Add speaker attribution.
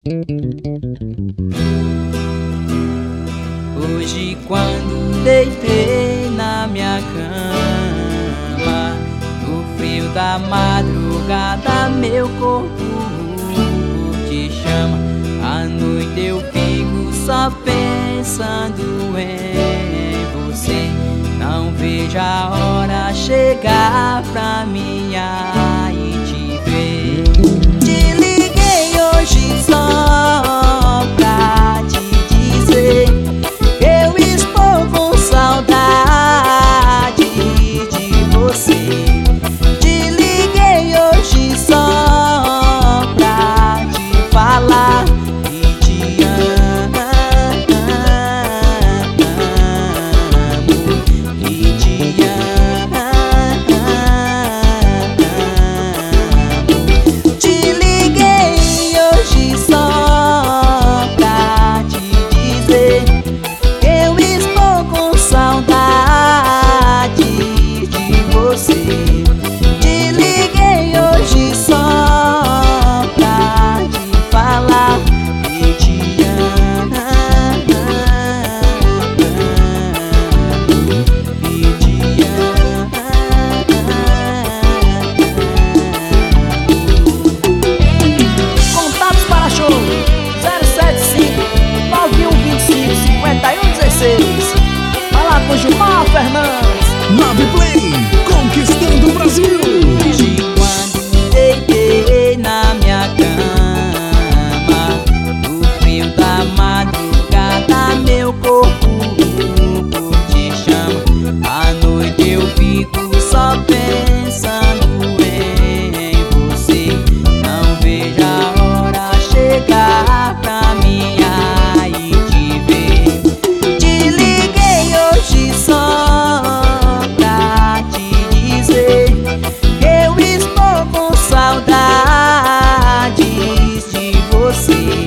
Speaker 1: Hoje quando deitei na minha cama, no frio da madrugada meu corpo te chama. À noite eu fico só pensando em você. Não vejo a hora chegar pra mim aí te ver. Te liguei hoje só pra te dizer que eu estou com saudade de você. Te liguei hoje só pra te falar que te amo, que te amo. Te liguei hoje só pra te dizer que eu estou com saudade de você. Te liguei hoje só pra te falar que te amo, que te amo. Contatos para show 075 9125 5116. Fala com Gilmar Fernandes.
Speaker 2: Love Play, conquistando o Brasil.
Speaker 1: Hoje quando deitei na minha cama, no frio da madrugada meu corpo te chama. À noite eu fico só pensando em você. Não vejo a hora chegar pra mim aí te ver. Te liguei hoje só pra te dizer que eu estou com saudades de você.